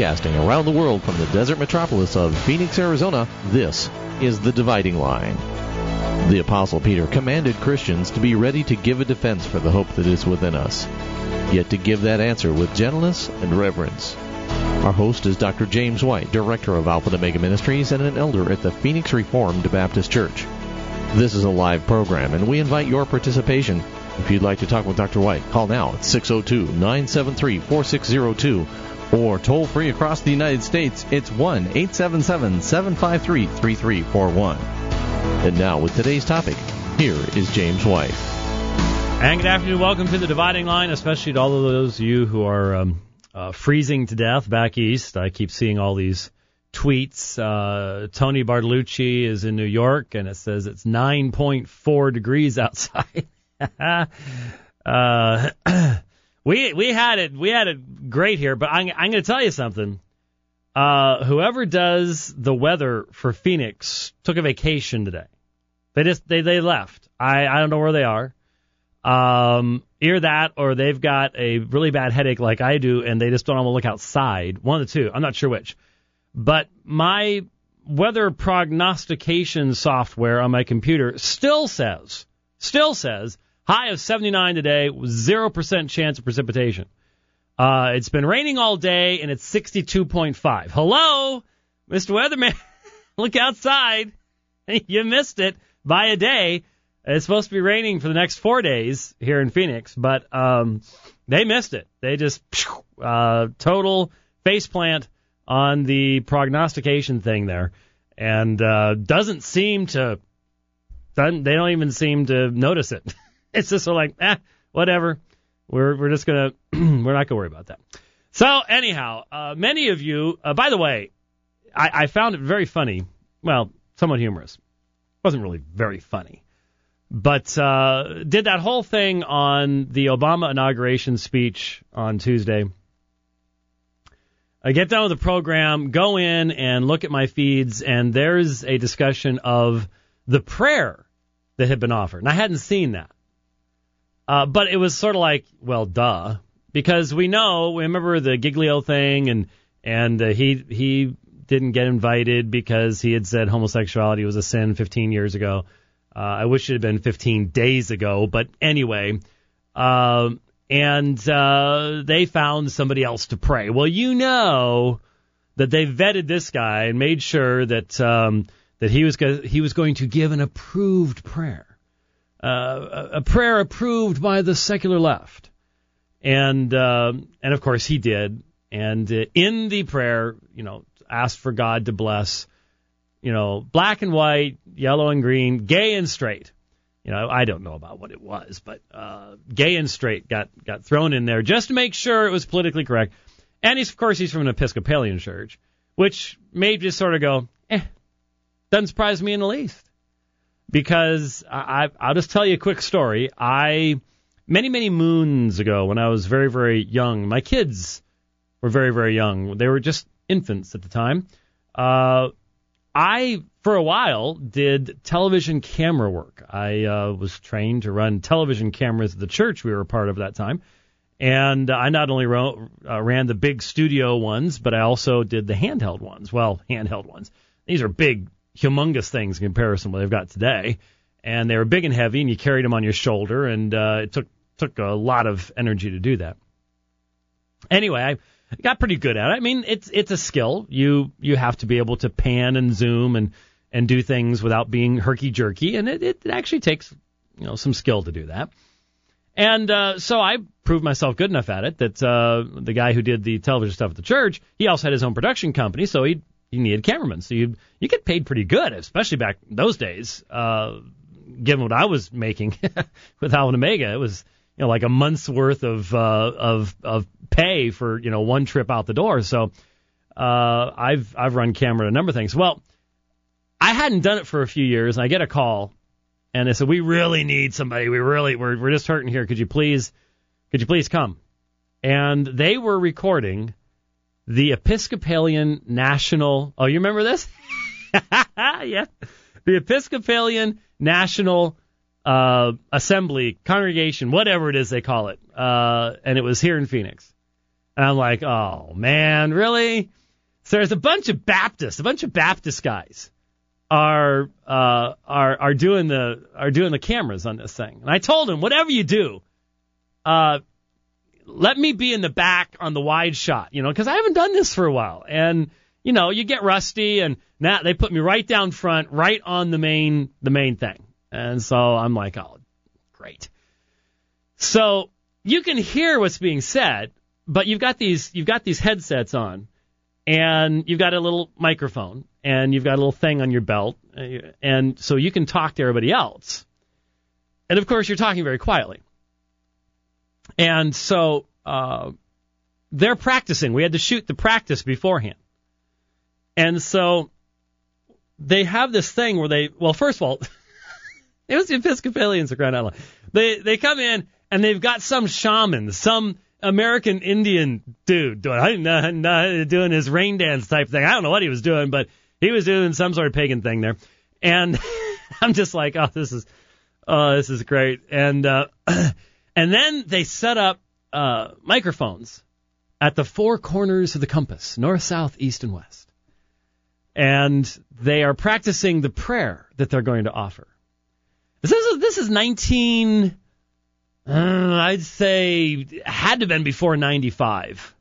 Broadcasting around the world from the desert metropolis of Phoenix, Arizona, this is The Dividing Line. The Apostle Peter commanded Christians to be ready to give a defense for the hope that is within us, yet to give that answer with gentleness and reverence. Our host is Dr. James White, Director of Alpha and Omega Ministries and an elder at the Phoenix Reformed Baptist Church. This is a live program, and we invite your participation. If you'd like to talk with Dr. White, call now at 602-973-4602, or toll free across the United States, it's 1-877-753-3341. And now, with today's topic, here is James White. And good afternoon. Welcome to The Dividing Line, especially to all of those of you who are freezing to death back east. I keep seeing all these tweets. Tony Bartolucci is in New York, and it says it's 9.4 degrees outside. We had it great here, but I'm going to tell you something. Whoever does the weather for Phoenix took a vacation today. They left. I don't know where they are. Either that or they've got a really bad headache like I do, and they just don't want to look outside. One of the two. I'm not sure which. But my weather prognostication software on my computer still says high of 79 today, 0% chance of precipitation. It's been raining all day, and it's 62.5. Hello, Mr. Weatherman. Look outside. You missed it by a day. It's supposed to be raining for the next 4 days here in Phoenix, but they missed it. They just total faceplant on the prognostication thing there, and they don't even seem to notice it. It's just sort of like, whatever. We're just gonna we're not gonna worry about that. So anyhow, many of you, by the way, I found it very funny. Well, somewhat humorous. It wasn't really very funny, but did that whole thing on the Obama inauguration speech on Tuesday. I get done with the program, go in and look at my feeds, and there's a discussion of the prayer that had been offered, and I hadn't seen that. But it was sort of like, well, duh, because we remember the Giglio thing, and he didn't get invited because he had said homosexuality was a sin 15 years ago. I wish it had been 15 days ago, but anyway, and they found somebody else to pray. Well, you know that they vetted this guy and made sure that that he was going to give an approved prayer. A prayer approved by the secular left. And of course he did. And in the prayer, asked for God to bless, black and white, yellow and green, gay and straight. I don't know about what it was, but gay and straight got thrown in there just to make sure it was politically correct. And he's from an Episcopalian church, which made you sort of go, doesn't surprise me in the least. Because I'll just tell you a quick story. Many moons ago, when I was very, very young, my kids were very, very young. They were just infants at the time. I, for a while, did television camera work. I was trained to run television cameras at the church we were a part of at that time. And I not only ran the big studio ones, but I also did the handheld ones. Well, handheld ones. These are big, humongous things in comparison to what they've got today. And they were big and heavy, and you carried them on your shoulder, and it took a lot of energy to do that. Anyway, I got pretty good at it. I mean, it's a skill. You have to be able to pan and zoom and do things without being herky-jerky, and it actually takes some skill to do that. And so I proved myself good enough at it that the guy who did the television stuff at the church, he also had his own production company, so he needed cameramen. So you get paid pretty good, especially back in those days. Given what I was making with Alpha and Omega, it was like a month's worth of pay for one trip out the door. So I've run camera and a number of things. Well, I hadn't done it for a few years, and I get a call, and they said, "We really need somebody. We're just hurting here. Could you please come?" And they were recording the Episcopalian National. Oh, you remember this? Yeah. The Episcopalian National Assembly, congregation, whatever it is they call it. And it was here in Phoenix. And I'm like, oh, man, really? So there's a bunch of Baptist guys are doing the cameras on this thing. And I told him, whatever you do, let me be in the back on the wide shot, because I haven't done this for a while. And, you get rusty, and now they put me right down front, right on the main thing. And so I'm like, oh, great. So you can hear what's being said, but you've got these headsets on, and you've got a little microphone, and you've got a little thing on your belt, and so you can talk to everybody else. And of course, you're talking very quietly. And so they're practicing. We had to shoot the practice beforehand. And so they have this thing where first of all, it was the Episcopalians are crying out loud. They come in, and they've got some shaman, some American Indian dude doing his rain dance type thing. I don't know what he was doing, but he was doing some sort of pagan thing there. And I'm just like, oh, this is great. And then they set up microphones at the four corners of the compass, north, south, east, and west. And they are practicing the prayer that they're going to offer. This is 19, I'd say, had to have been before 95.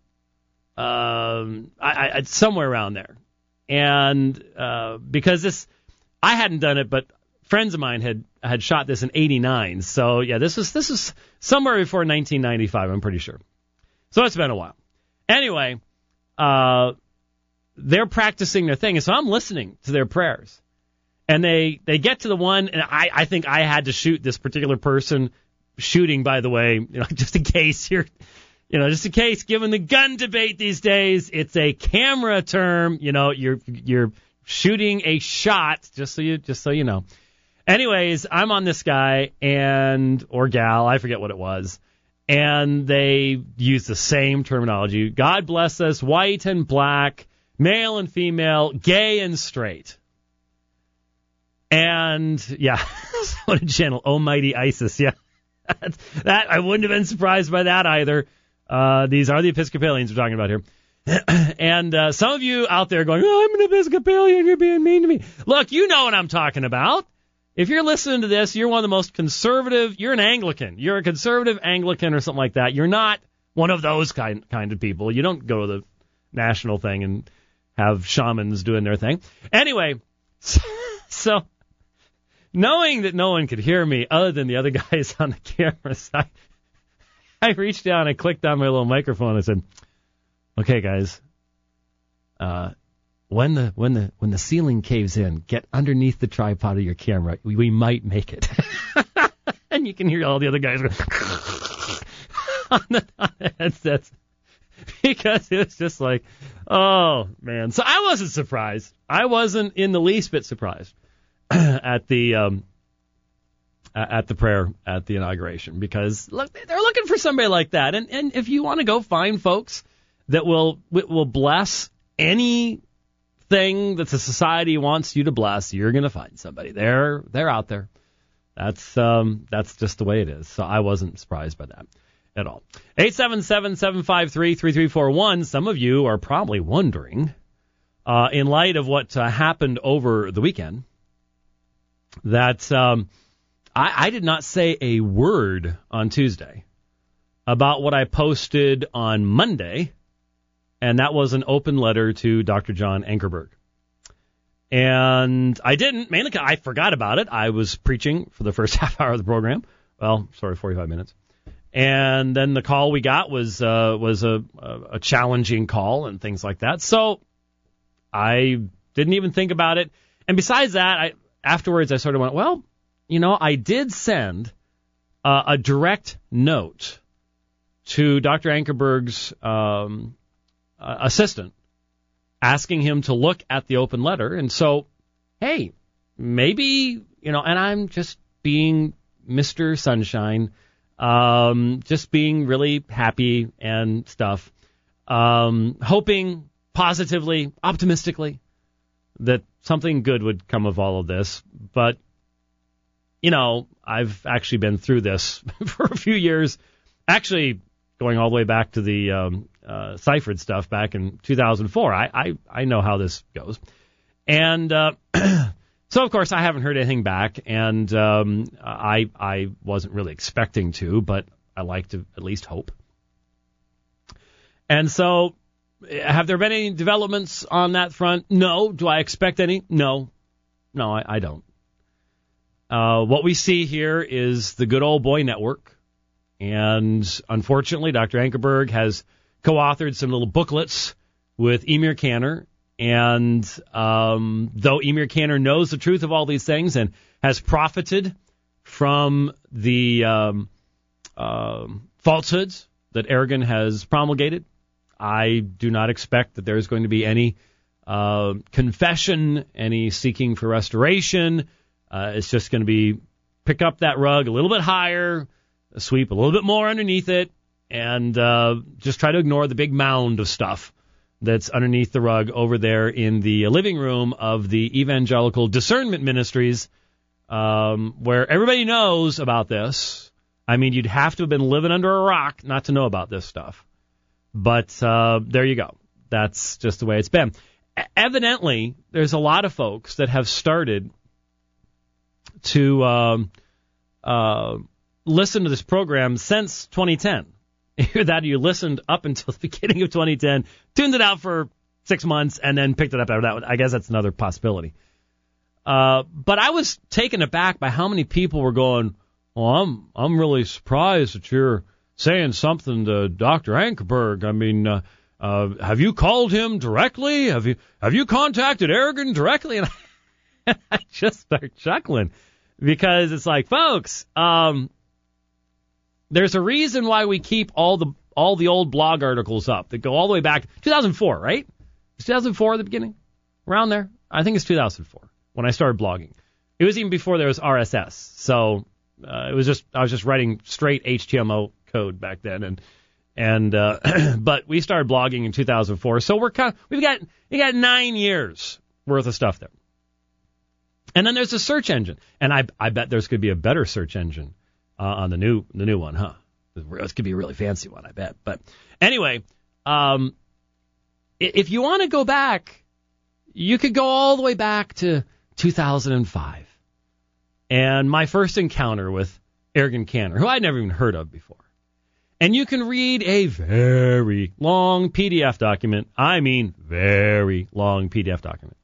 Somewhere around there. And because I hadn't done it, but friends of mine had shot this in 89. So, yeah, this is somewhere before 1995, I'm pretty sure. So it's been a while. Anyway, they're practicing their thing, and so I'm listening to their prayers. And they get to the one, and I think I had to shoot this particular person. Shooting, by the way, just in case given the gun debate these days, it's a camera term. You're shooting a shot, just so you know. Anyways, I'm on this guy or gal, I forget what it was, and they use the same terminology. God bless us, white and black, male and female, gay and straight. And, yeah, what a channel, Almighty ISIS, yeah. That I wouldn't have been surprised by that either. These are the Episcopalians we're talking about here. And some of you out there going, oh, I'm an Episcopalian, you're being mean to me. Look, you know what I'm talking about. If you're listening to this, you're one of the most conservative, you're an Anglican. You're a conservative Anglican or something like that. You're not one of those kind of people. You don't go to the national thing and have shamans doing their thing. Anyway, so knowing that no one could hear me other than the other guys on the cameras, I reached down and clicked on my little microphone and said, okay, guys, when the ceiling caves in, get underneath the tripod of your camera. We might make it. And you can hear all the other guys going on the headsets. Because it was just like, oh, man. So I wasn't surprised. I wasn't in the least bit surprised at the prayer at the inauguration, because look, they're looking for somebody like that. And if you want to go find folks that will bless anything that the society wants you to bless, you're going to find somebody. They're out there. That's just the way it is. So I wasn't surprised by that at all. 877-753-3341. Some of you are probably wondering, in light of what happened over the weekend, that I did not say a word on Tuesday about what I posted on Monday, and that was an open letter to Dr. John Ankerberg. And I didn't, mainly because I forgot about it. I was preaching for the first half hour of the program. Well, 45 minutes. And then the call we got was a challenging call and things like that. So I didn't even think about it. And besides that, afterwards I sort of went, well, I did send a direct note to Dr. Ankerberg's assistant, asking him to look at the open letter. And so, hey, maybe, and I'm just being Mr. Sunshine, just being really happy and stuff, hoping positively, optimistically that something good would come of all of this. But, I've actually been through this for a few years, actually going all the way back to the Seifert stuff back in 2004. I know how this goes. And so, of course, I haven't heard anything back, and I wasn't really expecting to, but I like to at least hope. And so, have there been any developments on that front? No. Do I expect any? No. No, I don't. What we see here is the Good Old Boy Network, and unfortunately, Dr. Ankerberg has co-authored some little booklets with Emir Canner, and though Emir Canner knows the truth of all these things and has profited from the falsehoods that Aragon has promulgated, I do not expect that there's going to be any confession, any seeking for restoration. It's just going to be pick up that rug a little bit higher, sweep a little bit more underneath it, and just try to ignore the big mound of stuff that's underneath the rug over there in the living room of the Evangelical Discernment Ministries, where everybody knows about this. I mean, you'd have to have been living under a rock not to know about this stuff. But there you go. That's just the way it's been. Evidently, there's a lot of folks that have started to listen to this program since 2010. Either that or you listened up until the beginning of 2010, tuned it out for 6 months, and then picked it up after that. I guess that's another possibility. But I was taken aback by how many people were going, well, I'm really surprised that you're saying something to Dr. Ankerberg. I mean, have you called him directly? Have you contacted Aragon directly? And I just start chuckling because it's like, folks, there's a reason why we keep all the old blog articles up that go all the way back 2004, right? It's 2004 at the beginning, around there. I think it's 2004 when I started blogging. It was even before there was RSS, so I was just writing straight HTML code back then, and but we started blogging in 2004, so you got 9 years worth of stuff there. And then there's a search engine, and I bet there's going to be a better search engine on the new one, huh? This could be a really fancy one, I bet. But anyway, if you want to go back, you could go all the way back to 2005, and my first encounter with Aragon Canner, who I'd never even heard of before. And you can read a very long PDF document. I mean, very long PDF document.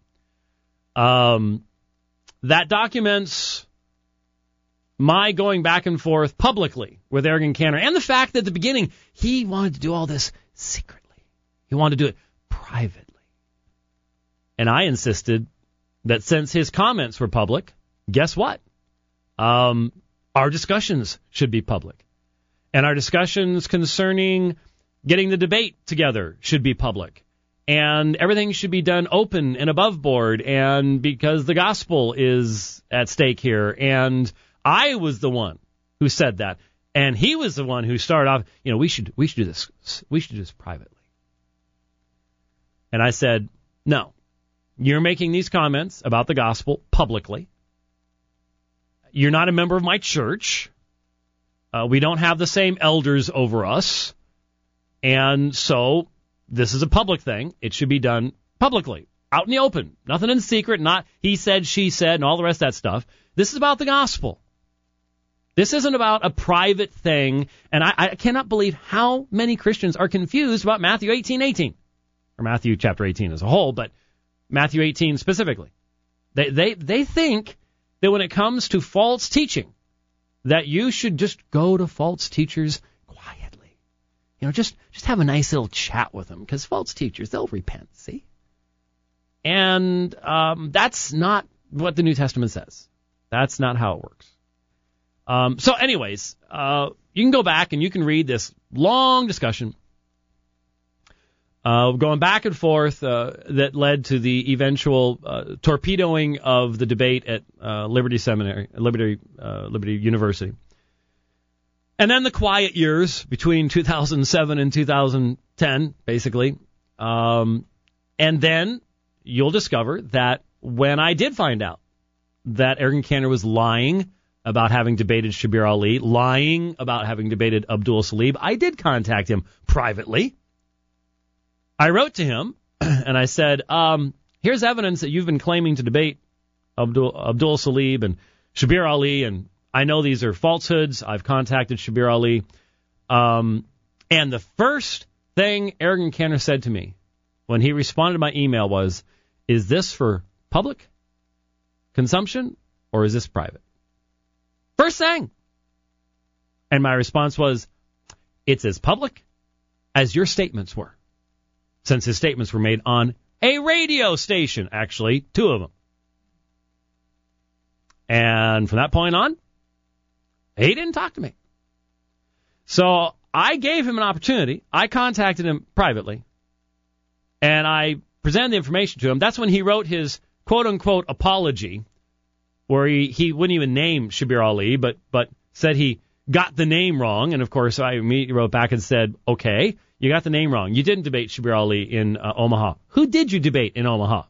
That documents my going back and forth publicly with Aragon Canner, and the fact that at the beginning he wanted to do all this secretly. He wanted to do it privately. And I insisted that since his comments were public, guess what? Our discussions should be public. And our discussions concerning getting the debate together should be public. And everything should be done open and above board, and because the gospel is at stake here. And I was the one who said that. And he was the one who started off, we should do this. We should do this privately. And I said, no, you're making these comments about the gospel publicly. You're not a member of my church. We don't have the same elders over us. And so this is a public thing. It should be done publicly, out in the open. Nothing in secret, not he said, she said, and all the rest of that stuff. This is about the gospel. This isn't about a private thing. And I cannot believe how many Christians are confused about Matthew 18:18, or Matthew chapter 18 as a whole, but Matthew 18 specifically. They think that when it comes to false teaching, that you should just go to false teachers quietly. Just have a nice little chat with them, because false teachers, they'll repent, see? And that's not what the New Testament says. That's not how it works. So anyways, you can go back and you can read this long discussion going back and forth that led to the eventual torpedoing of the debate at Liberty University. And then the quiet years between 2007 and 2010, basically. And then you'll discover that when I did find out that Aragon Canner was lying about having debated Shabir Ali, lying about having debated Abdul Salib, I did contact him privately. I wrote to him and I said, here's evidence that you've been claiming to debate Abdul Salib and Shabir Ali, and I know these are falsehoods. I've contacted Shabir Ali. And the first thing Eric Cantor said to me when he responded to my email was, is this for public consumption or is this private? First thing. And my response was, it's as public as your statements were, since his statements were made on a radio station, actually, 2 of them. And from that point on, he didn't talk to me. So I gave him an opportunity. I contacted him privately, and I presented the information to him. That's when he wrote his quote-unquote apology, where he wouldn't even name Shabir Ali, but said he got the name wrong. And, of course, I immediately wrote back and said, okay, you got the name wrong. You didn't debate Shabir Ali in Omaha. Who did you debate in Omaha?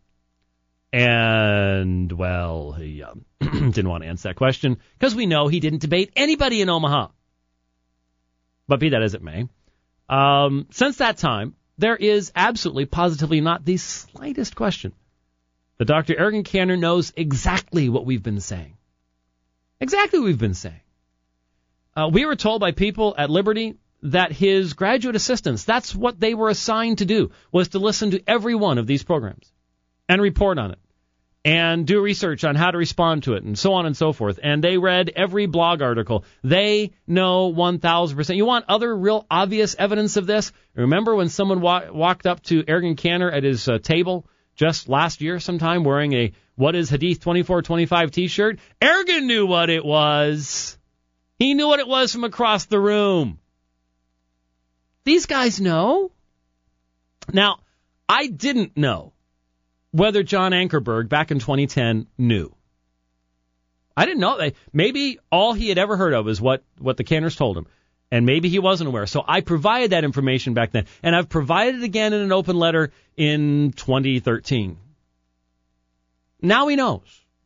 And, well, he didn't want to answer that question because we know he didn't debate anybody in Omaha. But be that as it may, since that time, there is absolutely, positively not the slightest question that Dr. Eric Cantor knows exactly what we've been saying. Exactly what we've been saying. We were told by people at Liberty that his graduate assistants, that's what they were assigned to do, was to listen to every one of these programs and report on it and do research on how to respond to it and so on and so forth. And they read every blog article. They know 1,000%. You want other real obvious evidence of this? Remember when someone walked up to Eric Cantor at his table just last year sometime wearing a What is Hadith 2425 t-shirt? Eric knew what it was. He knew what it was from across the room. These guys know. Now, I didn't know whether John Ankerberg back in 2010 knew. I didn't know. Maybe all he had ever heard of is what the Cantors told him, and maybe he wasn't aware. So I provided that information back then, and I've provided it again in an open letter in 2013. Now he knows.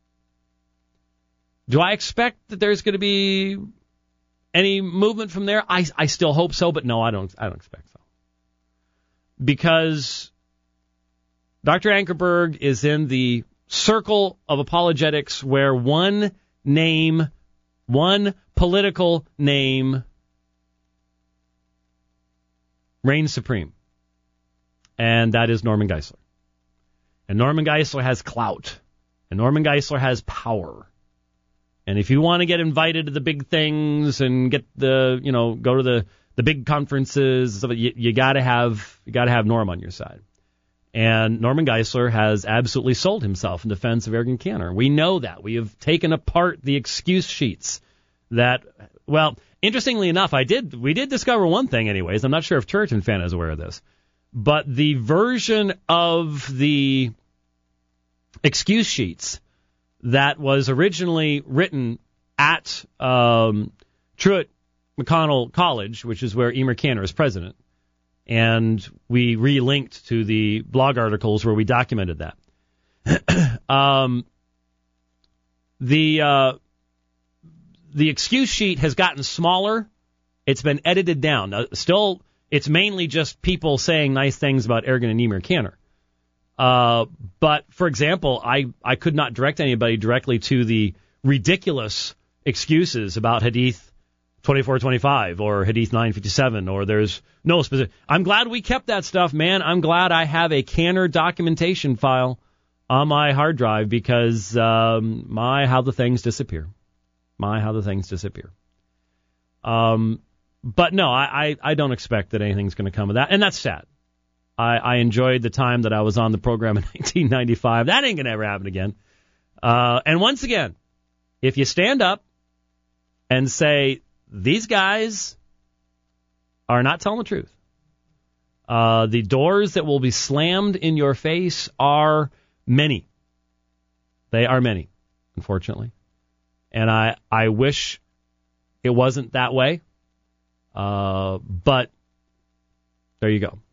Do I expect that there's going to be any movement from there? I still hope so, but no, I don't expect so. Because Dr. Ankerberg is in the circle of apologetics where one name, one political name reigns supreme. And that is Norman Geisler. And Norman Geisler has clout. And Norman Geisler has power. And if you want to get invited to the big things and get go to the big conferences, you got to have Norm on your side. And Norman Geisler has absolutely sold himself in defense of Eric Cantor. We know that. We have taken apart the excuse sheets that, well, interestingly enough, we did discover one thing anyways. I'm not sure if Turretin fan is aware of this. But the version of the excuse sheets that was originally written at Truett McConnell College, which is where Emer Cantor is president, and we relinked to the blog articles where we documented that. The excuse sheet has gotten smaller. It's been edited down. Now, still, it's mainly just people saying nice things about Eric and Emer Cantor. But, for example, I could not direct anybody directly to the ridiculous excuses about Hadith 2425 or Hadith 957, or there's no specific. I'm glad we kept that stuff, man. I'm glad I have a Cantor documentation file on my hard drive because, how the things disappear. But no, I don't expect that anything's going to come of that, and that's sad. I enjoyed the time that I was on the program in 1995. That ain't going to ever happen again. And once again, if you stand up and say, these guys are not telling the truth, the doors that will be slammed in your face are many. They are many, unfortunately. And I wish it wasn't that way. But there you go.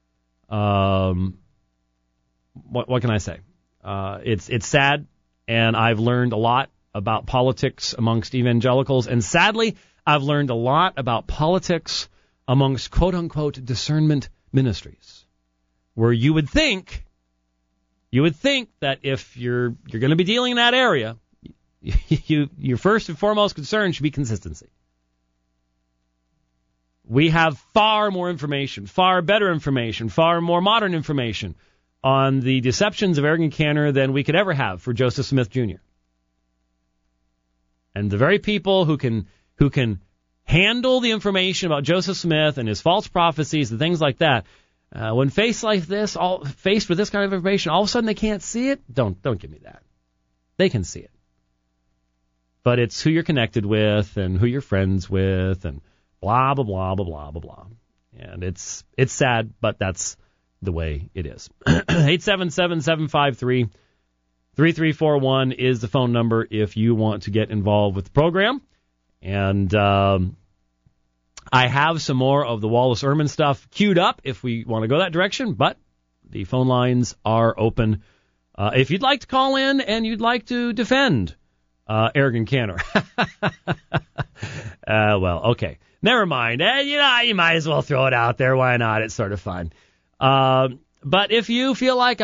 What can I say? It's sad, and I've learned a lot about politics amongst evangelicals, and sadly, I've learned a lot about politics amongst quote-unquote discernment ministries. where you would think that if you're going to be dealing in that area, your first and foremost concern should be consistency. We have far more information, far better information, far more modern information on the deceptions of Eric and Cantor than we could ever have for Joseph Smith Jr. And the very people who can handle the information about Joseph Smith and his false prophecies and things like that, when faced with this kind of information, all of a sudden they can't see it. Don't give me that. They can see it. But it's who you're connected with and who you're friends with and blah, blah, blah, blah, blah, blah, blah. And it's sad, but that's the way it is. 877-753-3341 is the phone number if you want to get involved with the program. And I have some more of the Wallace Ehrman stuff queued up if we want to go that direction, but the phone lines are open. If you'd like to call in and you'd like to defend Eric and Cantor. Well, okay. Never mind. You might as well throw it out there. Why not? It's sort of fun. But if you feel like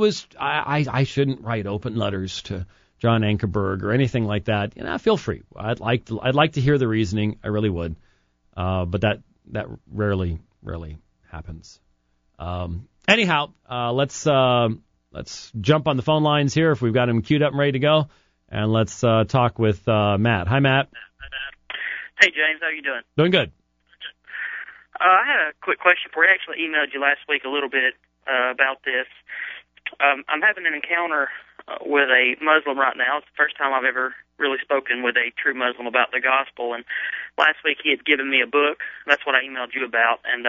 I shouldn't write open letters to John Ankerberg or anything like that, feel free. I'd like to hear the reasoning. I really would. But that rarely happens. Anyhow, let's jump on the phone lines here if we've got him queued up and ready to go, and let's talk with Matt. Hi, Matt. Hey, James. How you doing? Doing good. I had a quick question for you. I actually emailed you last week a little bit about this. I'm having an encounter with a Muslim right now. It's the first time I've ever really spoken with a true Muslim about the gospel. And last week he had given me a book. That's what I emailed you about. And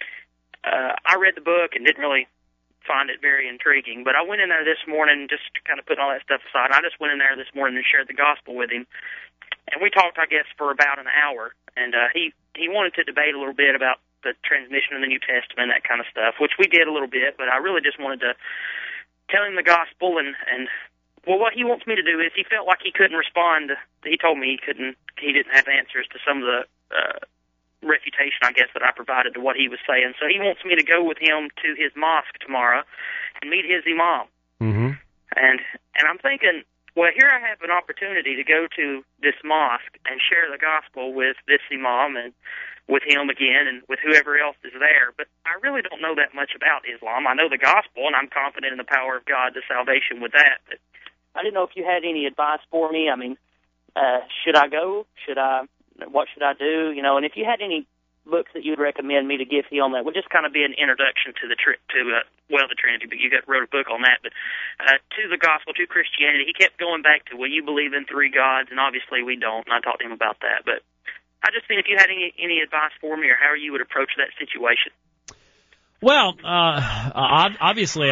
I read the book and didn't really find it very intriguing. But I went in there this morning, just kind of putting all that stuff aside. I just went in there this morning and shared the gospel with him. And we talked, I guess, for about an hour. And he wanted to debate a little bit about the transmission of the New Testament, that kind of stuff, which we did a little bit. But I really just wanted to tell him the gospel. And well, what he wants me to do is he felt like he couldn't respond. He told me he didn't have answers to some of the refutation, I guess, that I provided to what he was saying. So he wants me to go with him to his mosque tomorrow and meet his imam. Mm-hmm. And I'm thinking, well, here I have an opportunity to go to this mosque and share the gospel with this imam and with him again and with whoever else is there. But I really don't know that much about Islam. I know the gospel, and I'm confident in the power of God to salvation with that. But I didn't know if you had any advice for me. I mean, should I go? What should I do? And if you had any books that you'd recommend me to give him that would just kind of be an introduction to the Trinity, but you wrote a book on that, but to the gospel, to Christianity. He kept going back to, well, you believe in three gods, and obviously we don't, and I talked to him about that. But I just think if you had any advice for me or how you would approach that situation. Well, obviously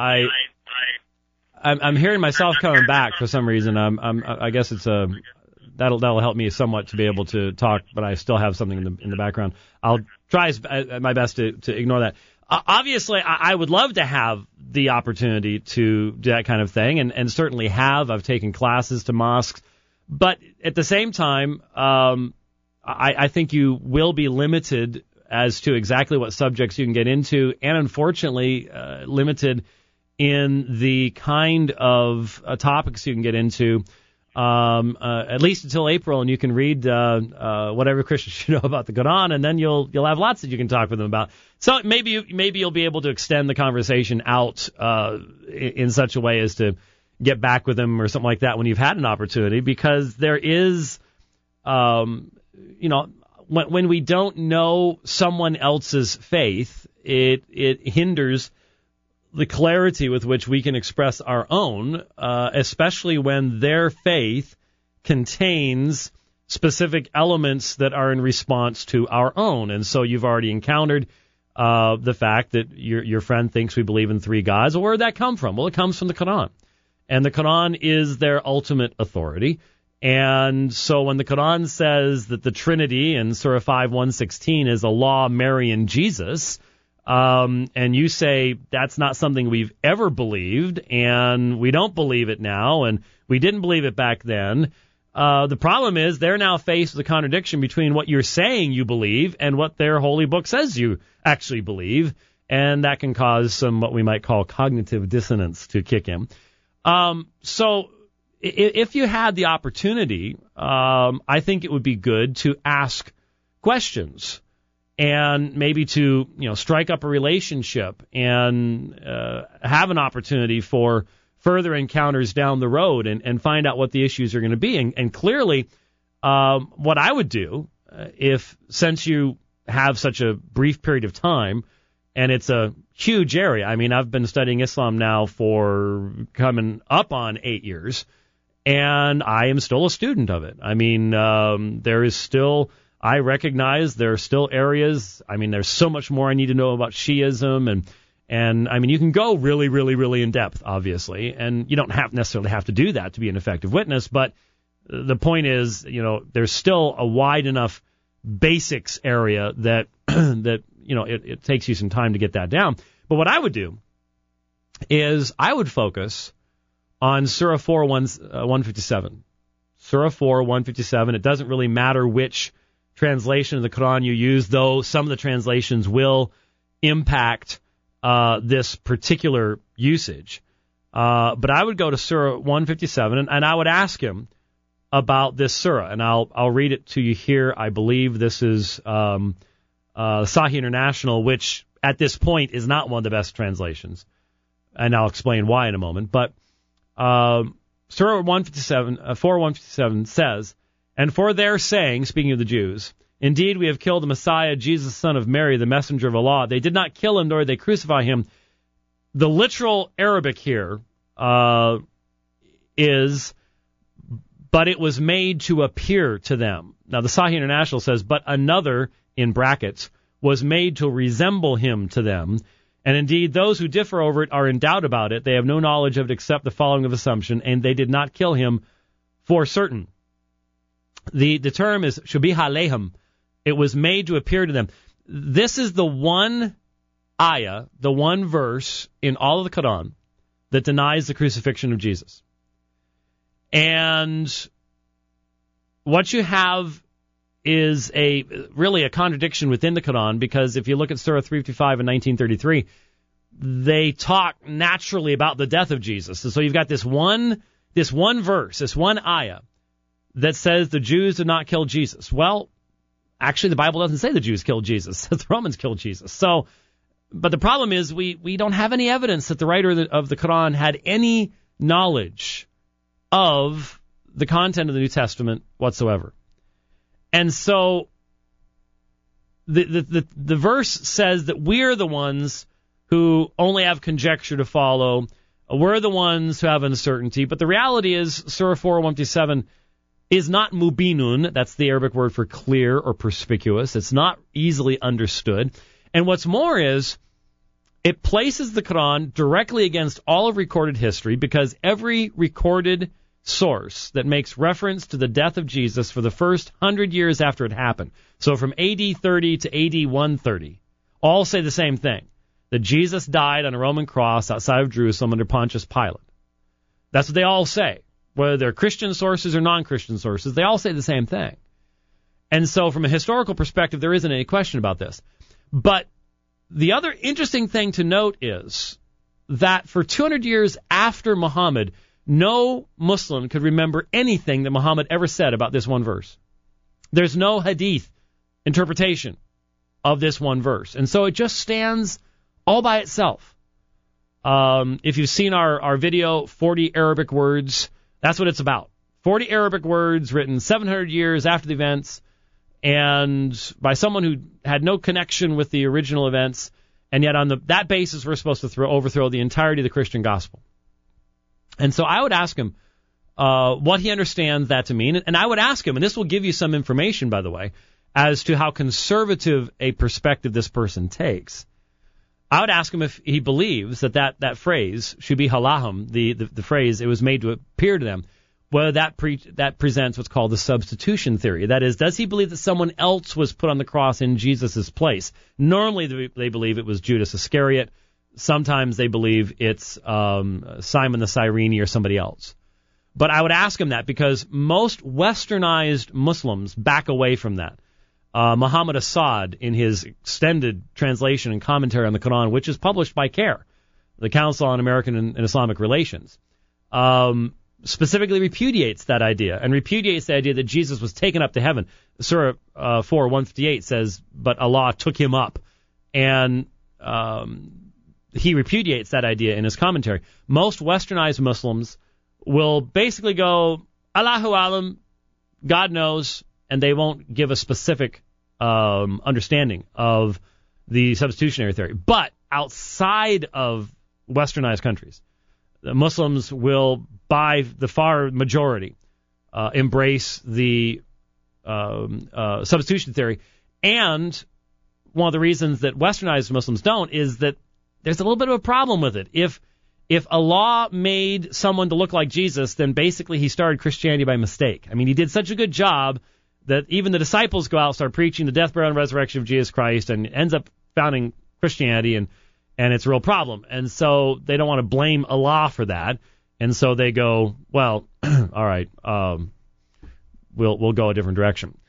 I'm hearing myself coming back for some reason. I guess it's that'll help me somewhat to be able to talk, but I still have something in the background. I'll try my best to ignore that. Obviously, I would love to have the opportunity to do that kind of thing, and certainly have. I've taken classes to mosques, but at the same time, I think you will be limited as to exactly what subjects you can get into, and unfortunately, limited in the kind of topics you can get into. At least until April, and you can read whatever Christians should know about the Quran, and then you'll have lots that you can talk with them about. So maybe you'll be able to extend the conversation out in such a way as to get back with them or something like that when you've had an opportunity, because there is, when we don't know someone else's faith, it hinders the clarity with which we can express our own, especially when their faith contains specific elements that are in response to our own. And so you've already encountered the fact that your friend thinks we believe in three gods. Well, where did that come from? Well, it comes from the Quran. And the Quran is their ultimate authority. And so when the Quran says that the Trinity in Surah 5:116 is Allah, Mary, and Jesus, and you say that's not something we've ever believed, and we don't believe it now, and we didn't believe it back then, the problem is they're now faced with a contradiction between what you're saying you believe and what their holy book says you actually believe. and that can cause some what we might call cognitive dissonance to kick in. So if you had the opportunity, I think it would be good to ask questions and maybe to strike up a relationship and have an opportunity for further encounters down the road and find out what the issues are going to be. And clearly, what I would do, since you have such a brief period of time, and it's a huge area. I mean, I've been studying Islam now for coming up on 8 years, and I am still a student of it. I mean, I recognize there are still areas. I mean, there's so much more I need to know about Shiism, and I mean, you can go really, really, really in depth, obviously, and you don't necessarily have to do that to be an effective witness. But the point is, there's still a wide enough basics area that it takes you some time to get that down. But what I would do is I would focus on Surah 4, 157. Surah 4, 157. It doesn't really matter which translation of the Quran you use, though some of the translations will impact this particular usage. But I would go to Surah 157, and I would ask him about this surah, and I'll read it to you here. I believe this is Sahih International, which at this point is not one of the best translations, and I'll explain why in a moment. But Surah 157 says, "And for their saying," speaking of the Jews, "Indeed we have killed the Messiah, Jesus, son of Mary, the messenger of Allah. They did not kill him, nor did they crucify him." The literal Arabic here is, "But it was made to appear to them." Now the Sahih International says, "But another," in brackets, "was made to resemble him to them. And indeed, those who differ over it are in doubt about it. They have no knowledge of it except the following of assumption, and they did not kill him for certain." The term is Shubih Aleihim. It was made to appear to them. This is the one ayah, the one verse in all of the Quran that denies the crucifixion of Jesus. And what you have is really a contradiction within the Quran, because if you look at Surah 355 in 1933, they talk naturally about the death of Jesus. And so you've got this one verse, this one ayah that says the Jews did not kill Jesus. Well, actually the Bible doesn't say the Jews killed Jesus. It says the Romans killed Jesus. So, but the problem is we don't have any evidence that the writer of the Quran had any knowledge of the content of the New Testament whatsoever. And so the verse says that we're the ones who only have conjecture to follow. We're the ones who have uncertainty. But the reality is Surah 4:157 is not mubinun. That's the Arabic word for clear or perspicuous. It's not easily understood. And what's more is it places the Quran directly against all of recorded history, because every recorded source that makes reference to the death of Jesus for the first 100 years after it happened, so from AD 30 to AD 130, all say the same thing, that Jesus died on a Roman cross outside of Jerusalem under Pontius Pilate. That's what they all say. Whether they're Christian sources or non-Christian sources, they all say the same thing. And so from a historical perspective, there isn't any question about this. But the other interesting thing to note is that for 200 years after Muhammad, no Muslim could remember anything that Muhammad ever said about this one verse. There's no hadith interpretation of this one verse. And so it just stands all by itself. If you've seen our video, 40 Arabic words, that's what it's about. 40 Arabic words written 700 years after the events, and by someone who had no connection with the original events, and yet on that basis we're supposed to overthrow the entirety of the Christian gospel. And so I would ask him what he understands that to mean, and I would ask him, and this will give you some information, by the way, as to how conservative a perspective this person takes. I would ask him if he believes that phrase, Shubih Aleihim, the phrase, it was made to appear to them, whether that presents what's called the substitution theory. That is, does he believe that someone else was put on the cross in Jesus' place? Normally they believe it was Judas Iscariot. Sometimes they believe it's Simon the Cyrene or somebody else. But I would ask him that because most westernized Muslims back away from that. Muhammad Assad, in his extended translation and commentary on the Quran, which is published by CAIR, the Council on American and Islamic Relations, specifically repudiates that idea and repudiates the idea that Jesus was taken up to heaven. Surah 4:158 says, but Allah took him up. And he repudiates that idea in his commentary. Most westernized Muslims will basically go, Allahu Alam, God knows, and they won't give a specific understanding of the substitutionary theory. But outside of westernized countries, the Muslims will, by the far majority, embrace the substitution theory. And one of the reasons that westernized Muslims don't is that there's a little bit of a problem with it. If Allah made someone to look like Jesus, then basically he started Christianity by mistake. I mean, he did such a good job that even the disciples go out and start preaching the death, burial, and resurrection of Jesus Christ, and ends up founding Christianity, and it's a real problem. And so they don't want to blame Allah for that. And so they go, well, all right, we'll go a different direction.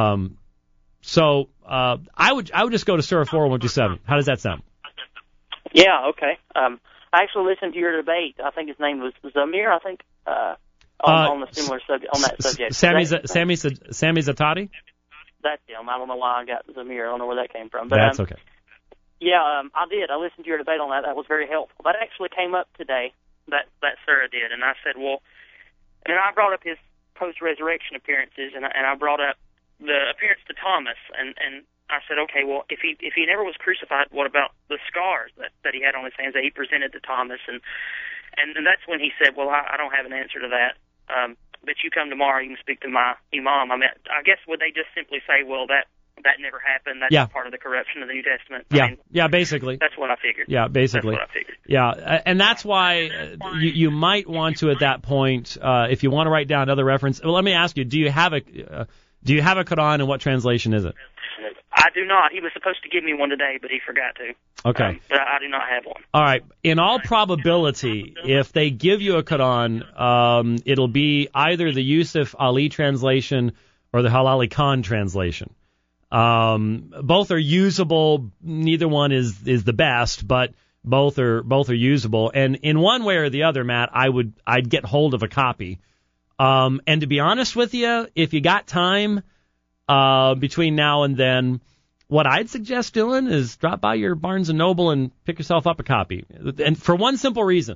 So I would just go to Surah 4:127. How does that sound? Yeah, okay. I actually listened to your debate. I think his name was Zamir, I think, on the similar subject, on that subject. Sami Zaatari? That's him. I don't know why I got Zamir. I don't know where that came from. But, that's okay. Yeah, I did. I listened to your debate on that. That was very helpful. That actually came up today, that Surah did. And I said, well, and I brought up his post-resurrection appearances, and I brought up the appearance to Thomas, and I said, okay, well, if he never was crucified, what about the scars that he had on his hands that he presented to Thomas? And that's when he said, well, I don't have an answer to that. But you come tomorrow, you can speak to my imam. I mean, I guess would they just simply say, well, that never happened? That's part of the corruption of the New Testament. Yeah, basically. That's what I figured. Yeah, basically. That's what I figured. Yeah, and that's why you might want to at that point, if you want to write down another reference. Well, let me ask you: Do you have a Quran, and what translation is it? I do not. He was supposed to give me one today, but he forgot to. Okay. But I do not have one. All right. In all probability, if they give you a Quran, it'll be either the Yusuf Ali translation or the Halali Khan translation. Both are usable. Neither one is the best, but both are usable. And in one way or the other, Matt, I'd get hold of a copy. And to be honest with you, if you got time between now and then, what I'd suggest doing is drop by your Barnes & Noble and pick yourself up a copy. And for one simple reason,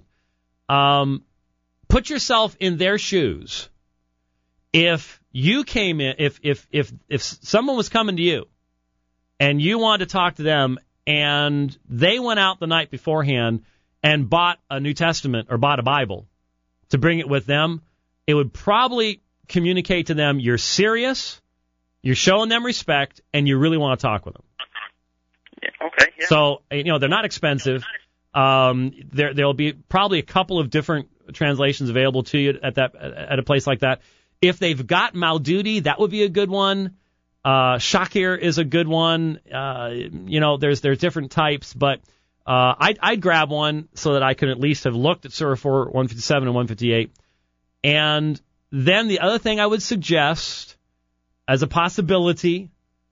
put yourself in their shoes. If you came in, if someone was coming to you and you wanted to talk to them and they went out the night beforehand and bought a New Testament or bought a Bible to bring it with them, it would probably communicate to them you're serious, you're showing them respect, and you really want to talk with them. Yeah, okay. Yeah. So, they're not expensive. There'll be probably a couple of different translations available to you at a place like that. If they've got Maududi, that would be a good one. Shakir is a good one. There's different types, but I'd grab one so that I could at least have looked at Surah 4, 157 and 158. And then the other thing I would suggest as a possibility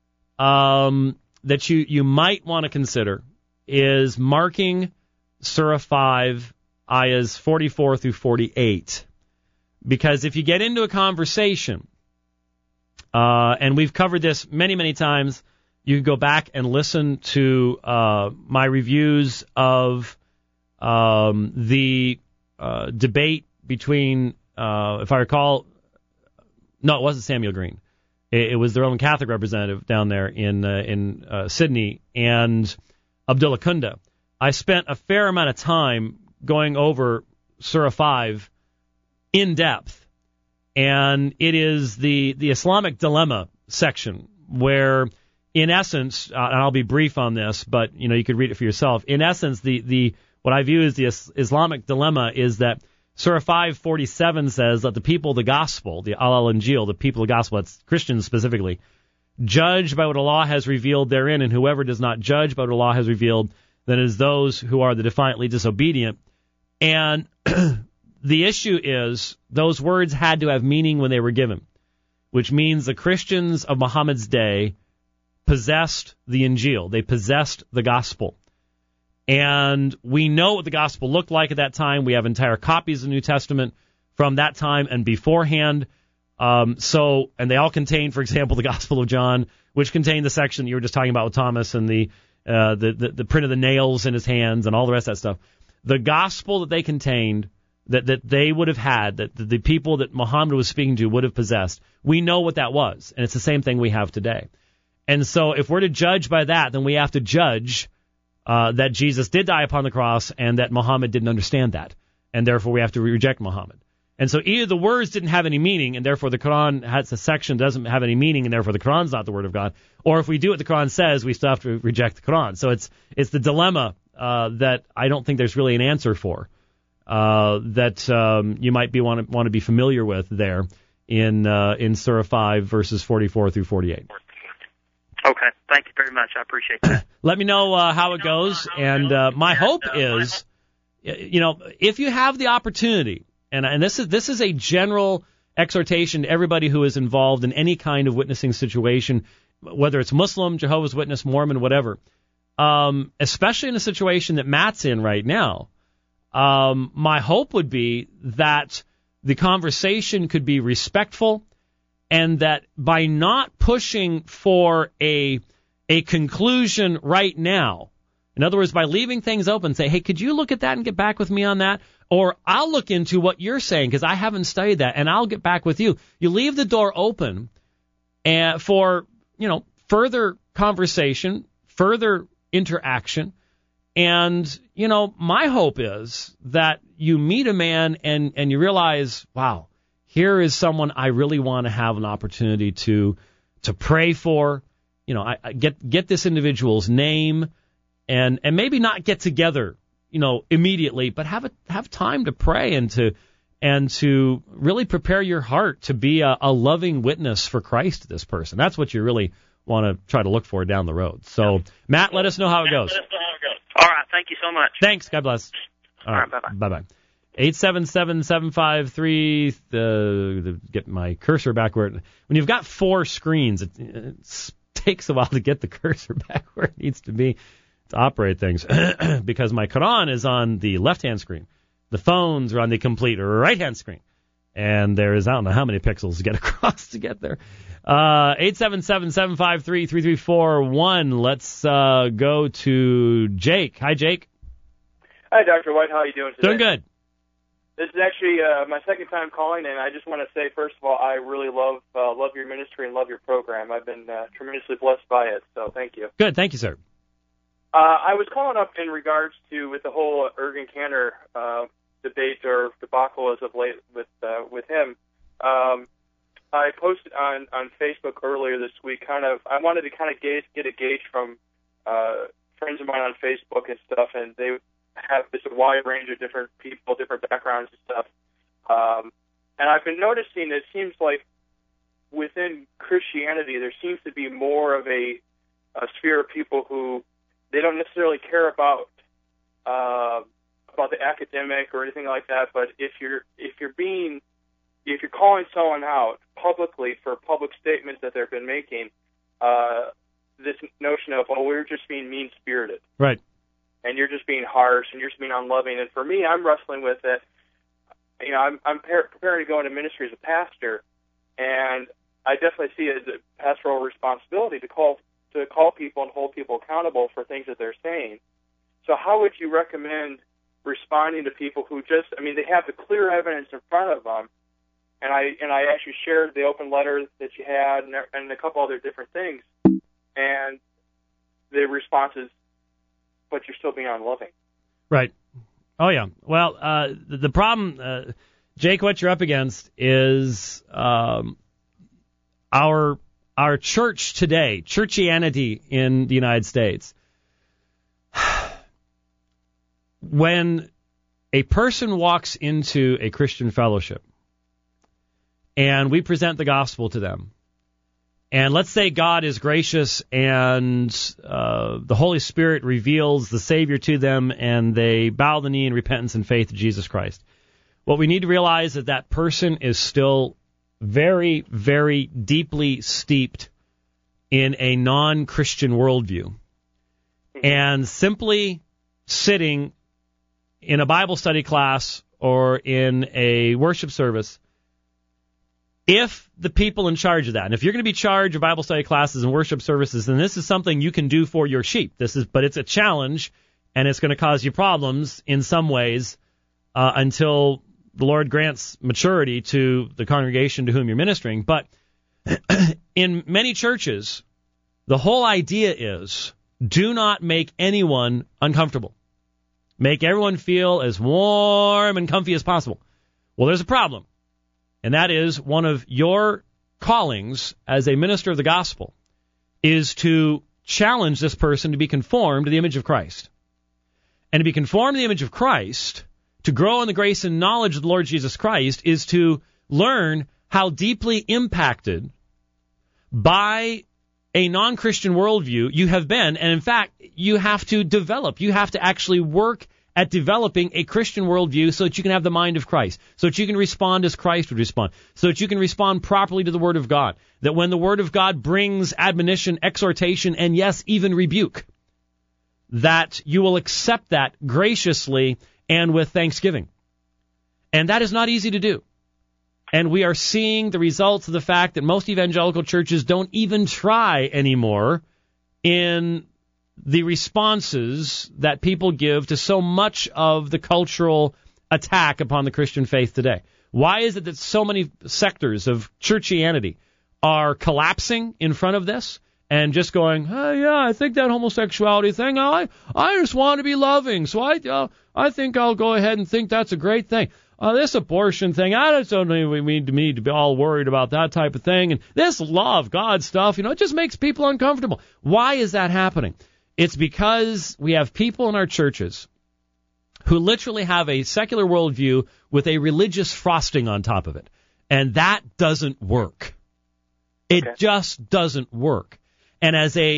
that you might want to consider is marking Surah 5, ayahs 44 through 48. Because if you get into a conversation, and we've covered this many, many times, you can go back and listen to my reviews of the debate between, if I recall, no, it wasn't Samuel Green. It was the Roman Catholic representative down there in Sydney and Abdullah Kunda. I spent a fair amount of time going over Surah 5 in depth, and it is the Islamic dilemma section where, in essence, and I'll be brief on this, but you could read it for yourself. In essence, the what I view as the Islamic dilemma is that Surah 5:47 says that the people of the gospel, the Al-Injil, the people of the gospel, that's Christians specifically, judge by what Allah has revealed therein, and whoever does not judge by what Allah has revealed, then is those who are the defiantly disobedient. And the issue is those words had to have meaning when they were given, which means the Christians of Muhammad's day possessed the Injil. They possessed the gospel. And we know what the gospel looked like at that time. We have entire copies of the New Testament from that time and beforehand. And they all contain, for example, the Gospel of John, which contained the section that you were just talking about with Thomas and the print of the nails in his hands and all the rest of that stuff. The gospel that they contained, that they would have had, that the people that Muhammad was speaking to would have possessed, we know what that was. And it's the same thing we have today. And so if we're to judge by that, then we have to judge that Jesus did die upon the cross and that Muhammad didn't understand that. And therefore we have to reject Muhammad. And so either the words didn't have any meaning, and therefore the Quran has a section that doesn't have any meaning, and therefore the Quran's not the word of God. Or if we do what the Quran says, we still have to reject the Quran. So it's the dilemma that I don't think there's really an answer for, that you might want to be familiar with there in Surah 5, verses 44 through 48. Okay. Thank you very much. I appreciate that. Let me know how it goes. And my hope is, if you have the opportunity, and this is a general exhortation to everybody who is involved in any kind of witnessing situation, whether it's Muslim, Jehovah's Witness, Mormon, whatever, especially in a situation that Matt's in right now, my hope would be that the conversation could be respectful, and that by not pushing for a conclusion right now, in other words, by leaving things open, say, hey, could you look at that and get back with me on that? Or I'll look into what you're saying because I haven't studied that, and I'll get back with you. You leave the door open for, further conversation, further interaction. And, my hope is that you meet a man and you realize, wow, here is someone I really want to have an opportunity to pray for. I get this individual's name and maybe not get together, immediately, but have time to pray and to really prepare your heart to be a loving witness for Christ to this person. That's what you really want to try to look for down the road. So, Matt, let us know how it goes. All right. Thank you so much. Thanks. God bless. All right. Bye-bye. Bye-bye. 877-753, get my cursor back where when you've got four screens, it takes a while to get the cursor back where it needs to be to operate things because my Quran is on the left-hand screen. The phones are on the complete right-hand screen. And there is, I don't know how many pixels to get across to get there. 877-753-3341. Let's go to Jake. Hi, Jake. Hi, Dr. White. How are you doing today? Doing good. This is actually my second time calling, and I just want to say, first of all, I really love your ministry and love your program. I've been tremendously blessed by it, so thank you. Good. Thank you, sir. I was calling up in regards to with the whole Ergen Cantor debate or debacle as of late with him. I posted on Facebook earlier this week. I wanted to get a gauge from friends of mine on Facebook and stuff, and they have this wide range of different people, different backgrounds and stuff. And I've been noticing it seems like within Christianity there seems to be more of a sphere of people who they don't necessarily care about the academic or anything like that, but if you're calling someone out publicly for public statements that they've been making, this notion of, we're just being mean-spirited. Right. And you're just being harsh and you're just being unloving. And for me, I'm wrestling with it. I'm preparing to go into ministry as a pastor, and I definitely see it as a pastoral responsibility to call people and hold people accountable for things that they're saying. So how would you recommend responding to people who they have the clear evidence in front of them, and I actually shared the open letter that you had and a couple other different things, and the response is, but you're still being unloving. Right. Oh, yeah. Well, the problem, Jake, what you're up against is our church today, churchianity in the United States. When a person walks into a Christian fellowship and we present the gospel to them, and let's say God is gracious and the Holy Spirit reveals the Savior to them and they bow the knee in repentance and faith to Jesus Christ. What we need to realize is that person is still very, very deeply steeped in a non-Christian worldview and simply sitting in a Bible study class or in a worship service, if the people in charge of that, and if you're going to be charged of Bible study classes and worship services, then this is something you can do for your sheep. But it's a challenge, and it's going to cause you problems in some ways until the Lord grants maturity to the congregation to whom you're ministering. But in many churches, the whole idea is do not make anyone uncomfortable. Make everyone feel as warm and comfy as possible. Well, there's a problem, and that is one of your callings as a minister of the gospel is to challenge this person to be conformed to the image of Christ. And to be conformed to the image of Christ, to grow in the grace and knowledge of the Lord Jesus Christ, is to learn how deeply impacted by a non-Christian worldview you have been. And in fact, you have to develop. You have to actually work at developing a Christian worldview so that you can have the mind of Christ, so that you can respond as Christ would respond, so that you can respond properly to the Word of God, that when the Word of God brings admonition, exhortation, and yes, even rebuke, that you will accept that graciously and with thanksgiving. And that is not easy to do. And we are seeing the results of the fact that most evangelical churches don't even try anymore in the responses that people give to so much of the cultural attack upon the Christian faith today. Why is it that so many sectors of churchianity are collapsing in front of this and just going, oh, yeah, I think that homosexuality thing, I just want to be loving, so I think I'll go ahead and think that's a great thing. This abortion thing, I just don't think we need to be all worried about that type of thing. And this law of God stuff, it just makes people uncomfortable. Why is that happening? It's because we have people in our churches who literally have a secular worldview with a religious frosting on top of it. And that doesn't work. It just doesn't work. And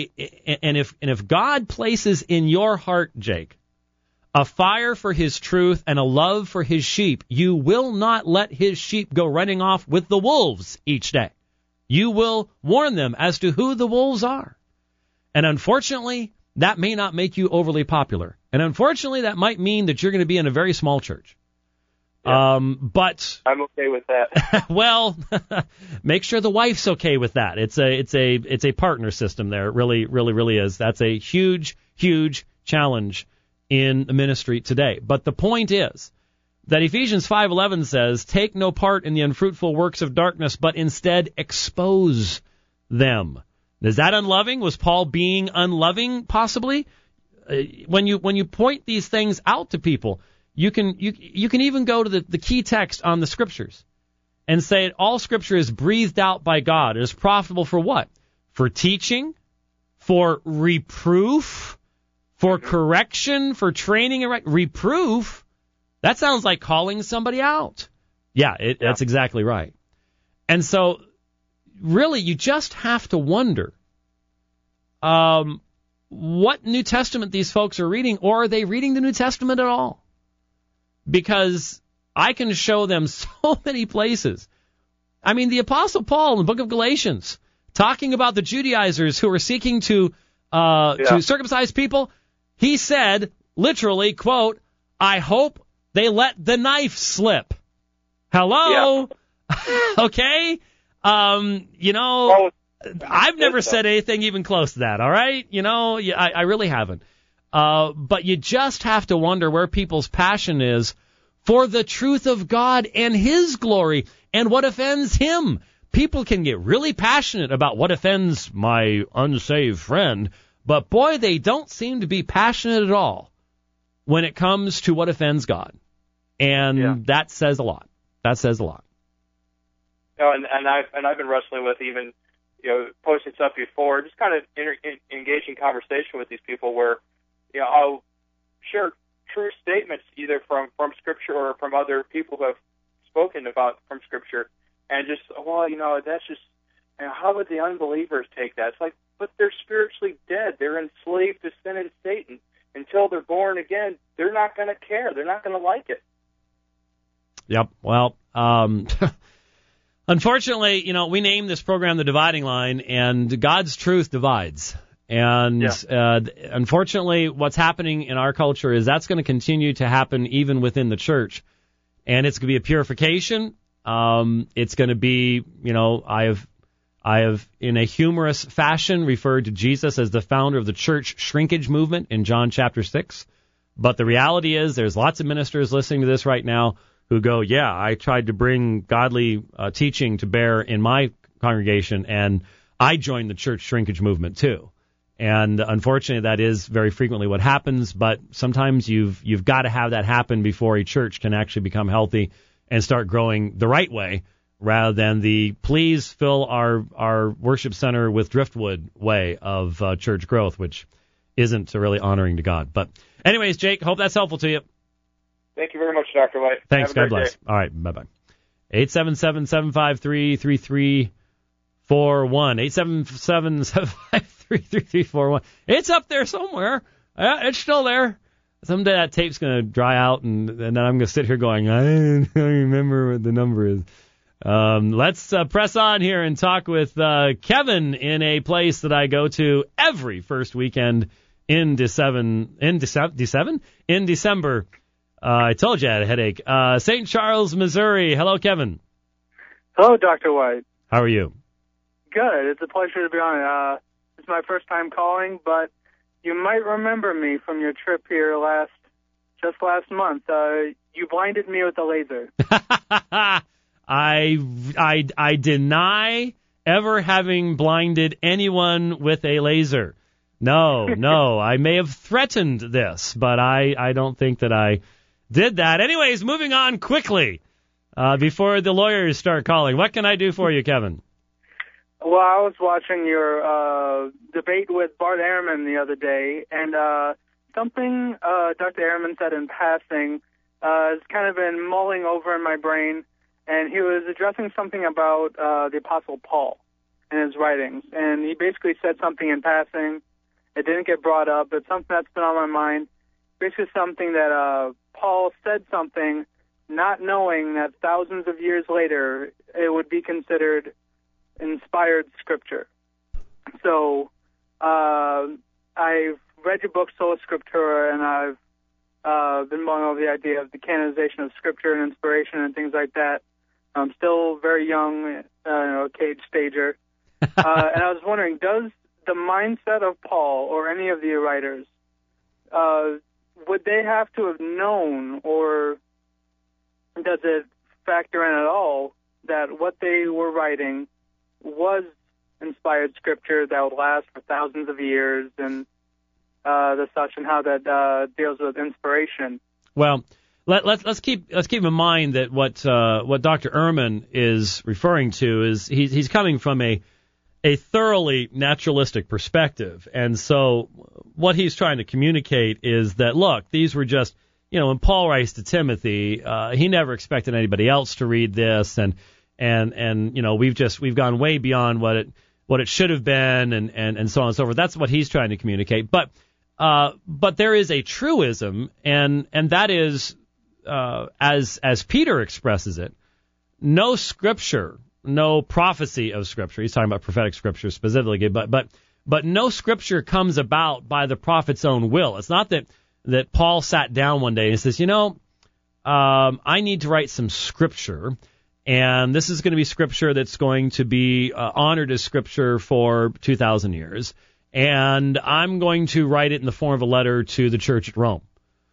if God places in your heart, Jake, a fire for his truth and a love for his sheep, you will not let his sheep go running off with the wolves each day. You will warn them as to who the wolves are. And unfortunately, that may not make you overly popular. And unfortunately, that might mean that you're going to be in a very small church. Yeah. But I'm okay with that. Well, make sure the wife's okay with that. It's a partner system there. It really is. That's a huge challenge in the ministry today. But the point is that Ephesians 5:11 says, "Take no part in the unfruitful works of darkness, but instead expose them." Is that unloving? Was Paul being unloving? Possibly. When you point these things out to people, you can even go to the key text on the Scriptures and say all Scripture is breathed out by God. It is profitable for what? For teaching, for reproof, for correction, for training. Reproof? That sounds like calling somebody out. Yeah, that's exactly right. And so, really, you just have to wonder what New Testament these folks are reading, or are they reading the New Testament at all? Because I can show them so many places. I mean, the Apostle Paul in the book of Galatians, talking about the Judaizers who are seeking to circumcise people, he said, literally, quote, "I hope they let the knife slip." Hello? Yeah. Okay? I've never said anything even close to that, all right? I really haven't. But you just have to wonder where people's passion is for the truth of God and His glory and what offends Him. People can get really passionate about what offends my unsaved friend, but boy, they don't seem to be passionate at all when it comes to what offends God. And that says a lot. That says a lot. And I've been wrestling with even posting stuff before, just kind of engaging conversation with these people where I'll share true statements either from Scripture or from other people who have spoken about from Scripture, and just that's just how would the unbelievers take that? It's like, but they're spiritually dead. They're enslaved to sin and Satan. Until they're born again, they're not going to care. They're not going to like it. Yep. Well, Unfortunately, we named this program The Dividing Line, and God's truth divides. And unfortunately, what's happening in our culture is that's going to continue to happen even within the church. And it's going to be a purification. It's going to be, I have, in a humorous fashion, referred to Jesus as the founder of the church shrinkage movement in John chapter 6. But the reality is there's lots of ministers listening to this right now who go, yeah, I tried to bring godly teaching to bear in my congregation, and I joined the church shrinkage movement too. And unfortunately, that is very frequently what happens. But sometimes you've got to have that happen before a church can actually become healthy and start growing the right way, rather than the please fill our worship center with driftwood way of church growth, which isn't really honoring to God. But anyways, Jake, hope that's helpful to you. Thank you very much, Dr. White. Thanks. God bless. All right. Bye-bye. 877-753-3341. 877-753-3341. It's up there somewhere. It's still there. Someday that tape's going to dry out, and then I'm going to sit here going, I don't remember what the number is. Let's press on here and talk with Kevin in a place that I go to every first weekend in December. I told you I had a headache. St. Charles, Missouri. Hello, Kevin. Hello, Dr. White. How are you? Good. It's a pleasure to be on. It's my first time calling, but you might remember me from your trip here last month. You blinded me with a laser. I deny ever having blinded anyone with a laser. No, I may have threatened this, but I don't think that I did that. Anyways, moving on quickly before the lawyers start calling. What can I do for you, Kevin? Well, I was watching your debate with Bart Ehrman the other day, and something Dr. Ehrman said in passing has kind of been mulling over in my brain, and he was addressing something about the Apostle Paul and his writings, and he basically said something in passing. It didn't get brought up, but something that's been on my mind. Basically something that Paul said something, not knowing that thousands of years later it would be considered inspired scripture. So I've read your book, Sola Scriptura, and I've been mulling over the idea of the canonization of scripture and inspiration and things like that. I'm still very young, cage stager. And I was wondering, does the mindset of Paul or any of the writers, would they have to have known, or does it factor in at all that what they were writing was inspired scripture that would last for thousands of years, and the such, and how that deals with inspiration? Well, let's keep in mind that what Dr. Ehrman is referring to is he's coming from a thoroughly naturalistic perspective, and so what he's trying to communicate is that, look, these were just, when Paul writes to Timothy, he never expected anybody else to read this, and we've gone way beyond what it should have been, and so on and so forth. That's what he's trying to communicate. But there is a truism, and that is, as Peter expresses it, no scripture, no prophecy of scripture. He's talking about prophetic scripture specifically, but no scripture comes about by the prophet's own will. It's not that Paul sat down one day and says, I need to write some scripture, and this is going to be scripture that's going to be honored as scripture for 2,000 years, and I'm going to write it in the form of a letter to the church at Rome.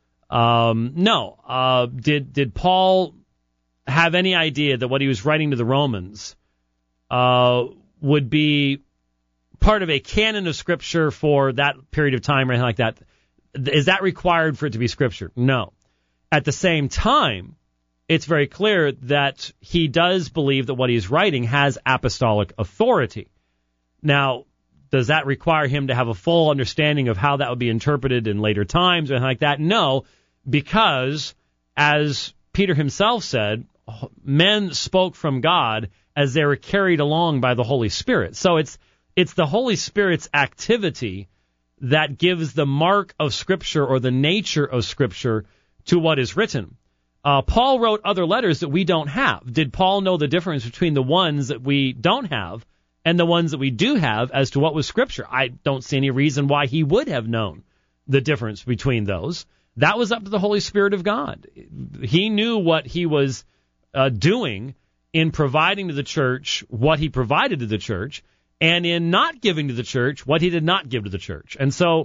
No. Did Paul have any idea that what he was writing to the Romans would be part of a canon of scripture for that period of time or anything like that? Is that required for it to be scripture? No. At the same time, it's very clear that he does believe that what he's writing has apostolic authority. Now, does that require him to have a full understanding of how that would be interpreted in later times or anything like that? No, because as Peter himself said, men spoke from God as they were carried along by the Holy Spirit. So it's the Holy Spirit's activity that gives the mark of Scripture or the nature of Scripture to what is written. Paul wrote other letters that we don't have. Did Paul know the difference between the ones that we don't have and the ones that we do have as to what was Scripture? I don't see any reason why he would have known the difference between those. That was up to the Holy Spirit of God. He knew what he was doing in providing to the church what he provided to the church, and in not giving to the church what he did not give to the church. And so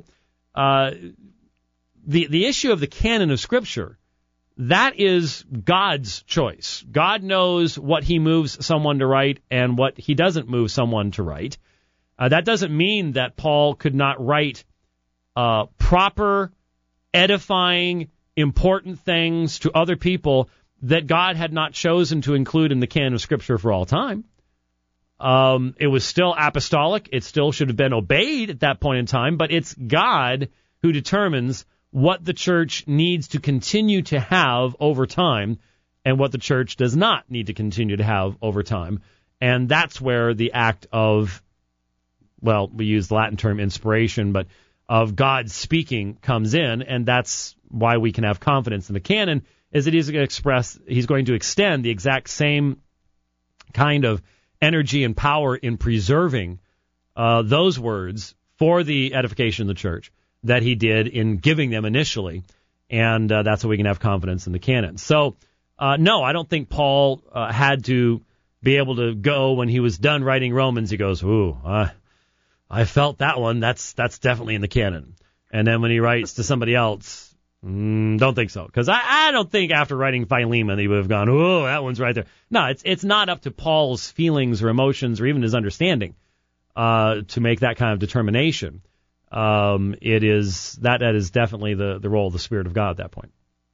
the issue of the canon of Scripture, that is God's choice. God knows what he moves someone to write and what he doesn't move someone to write. That doesn't mean that Paul could not write proper, edifying, important things to other people that God had not chosen to include in the canon of Scripture for all time. It was still apostolic. It still should have been obeyed at that point in time, but it's God who determines what the church needs to continue to have over time and what the church does not need to continue to have over time. And that's where the act of, well, we use the Latin term inspiration, but of God speaking comes in, and that's why we can have confidence in the canon, is that he's going to extend the exact same kind of energy and power in preserving those words for the edification of the church that he did in giving them initially, and that's how we can have confidence in the canon. So, no, I don't think Paul had to be able to go when he was done writing Romans. He goes, ooh, I felt that one. That's definitely in the canon. And then when he writes to somebody else, don't think so. Because I don't think after writing Philemon he would have gone, oh, that one's right there. No, it's not up to Paul's feelings or emotions or even his understanding to make that kind of determination. It is that is definitely the role of the Spirit of God at that point.